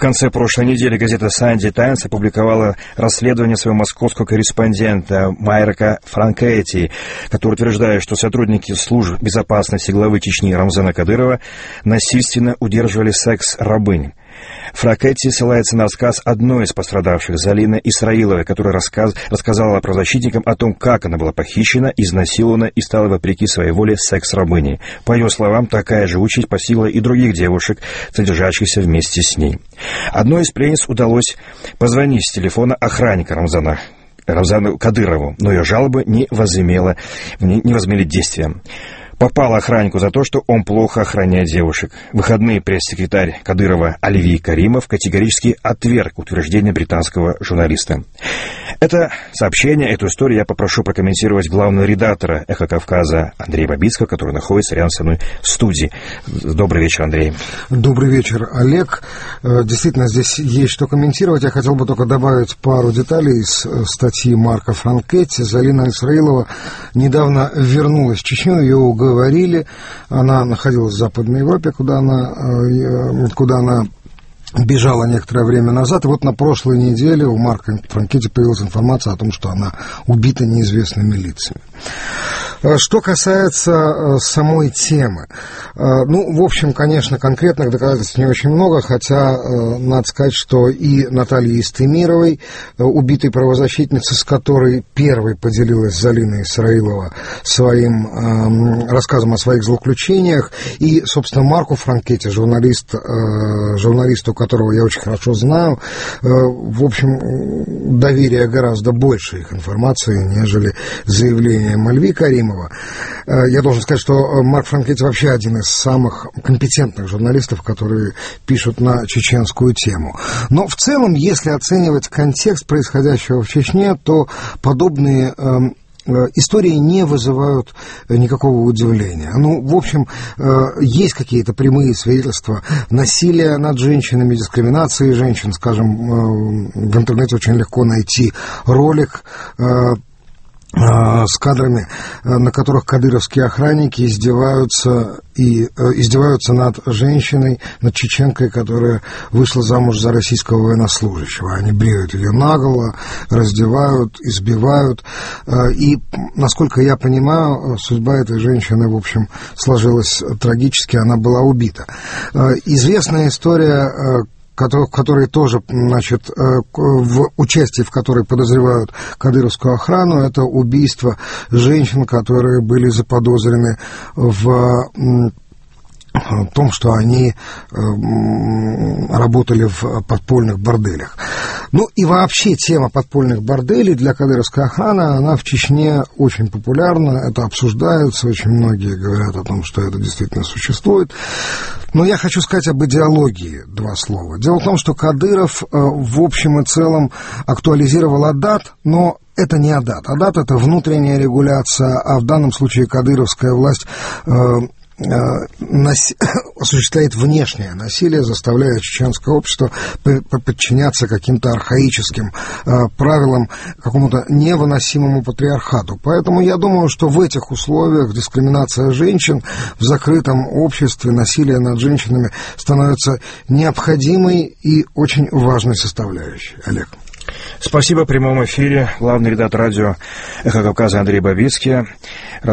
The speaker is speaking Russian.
конце прошлой недели газета «Санди Таймс» опубликовала расследование своего московского корреспондента Майрака Франкетти, который утверждает, что сотрудники служб безопасности главы Чечни Рамзана Кадырова насильственно удерживали секс-рабынь. Франкетти ссылается на рассказ одной из пострадавших, Залины Исраиловой, которая рассказала правозащитникам о том, как она была похищена, изнасилована и стала, вопреки своей воле, секс-рабыней. По ее словам, такая же участь постигла и других девушек, содержащихся вместе с ней. Одной из пленниц удалось позвонить с телефона охранника Рамзану Кадырову, но ее жалобы не возымели действия. Попала охраннику за то, что он плохо охраняет девушек. В выходные пресс-секретарь Кадырова Оливий Каримов категорически отверг утверждение британского журналиста. Это сообщение, эту историю я попрошу прокомментировать главного редактора «Эхо Кавказа» Андрея Бабицкого, который находится рядом со мной в студии. Добрый вечер, Андрей. Добрый вечер, Олег. Действительно, здесь есть что комментировать. Я хотел бы только добавить пару деталей из статьи Марка Франкетти. Залина Исраилова недавно вернулась в Чечню, ее уговорили. Она находилась в Западной Европе, куда она бежала некоторое время назад, и вот на прошлой неделе у Марка Франкетти появилась информация о том, что она убита неизвестными лицами. Что касается самой темы, в общем, конечно, конкретных доказательств не очень много, хотя надо сказать, что и Натальи Истемировой, убитой правозащитницы, с которой первой поделилась Залина Исраилова своим рассказом о своих злоключениях, и, собственно, Марку Франкетти, журналисту, которого я очень хорошо знаю, в общем, доверия гораздо больше их информации, нежели заявления Оливия Каримова. Я должен сказать, что Марк Франкетти вообще один из самых компетентных журналистов, которые пишут на чеченскую тему. Но в целом, если оценивать контекст происходящего в Чечне, то подобные истории не вызывают никакого удивления. В общем, есть какие-то прямые свидетельства насилия над женщинами, дискриминации женщин. Скажем, в интернете очень легко найти ролик с кадрами, на которых кадыровские охранники издеваются над женщиной, над чеченкой, которая вышла замуж за российского военнослужащего. Они бреют ее наголо, раздевают, избивают. И, насколько я понимаю, судьба этой женщины, в общем, сложилась трагически, она была убита. Известная история, в которой тоже, в участии в которой подозревают кадыровскую охрану, это убийство женщин, которые были заподозрены в том, что они работали в подпольных борделях. И вообще тема подпольных борделей для кадыровской охраны, она в Чечне очень популярна, это обсуждается, очень многие говорят о том, что это действительно существует. Но я хочу сказать об идеологии два слова. Дело в том, что Кадыров в общем и целом актуализировал Адат, но это не Адат. Адат — это внутренняя регуляция, а в данном случае кадыровская власть осуществляет внешнее насилие, заставляя чеченское общество подчиняться каким-то архаическим правилам, какому-то невыносимому патриархату. Поэтому я думаю, что в этих условиях дискриминация женщин в закрытом обществе, насилие над женщинами становится необходимой и очень важной составляющей. Олег. Спасибо. В прямом эфире главный редактор радио «Эхо Кавказа» Андрей Бабицкий.